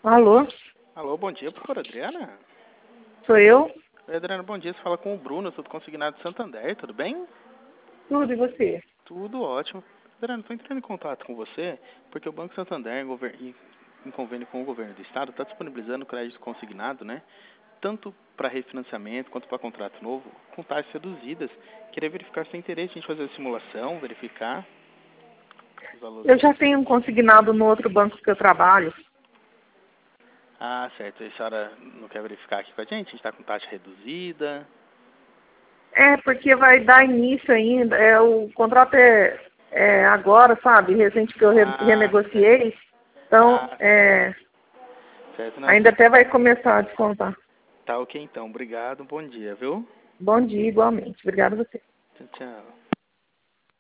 Alô? Alô, bom dia, por favor, Adriana. Sou eu? Oi, Adriana, bom dia. Você fala com o Bruno, eu sou do Consignado de Santander, tudo bem? Tudo, e você? Tudo ótimo. Adriana, estou entrando em contato com você porque o Banco Santander, em convênio com o governo do estado, está disponibilizando crédito consignado, né? Tanto para refinanciamento quanto para contrato novo, com taxas reduzidas. Queria verificar se tem interesse em fazer a simulação, verificar os valores. Eu já tenho um consignado no outro banco que eu trabalho. Ah, certo. E a senhora não quer verificar aqui com a gente? A gente está com taxa reduzida. É, porque vai dar início ainda. O contrato é agora, sabe? Recente que eu Ah, certo. renegociei. Então, Ah, certo. Não, ainda até vai começar a descontar. tá ok então. Obrigado. Bom dia, viu? Bom dia, igualmente. Obrigada a você. Tchau, tchau.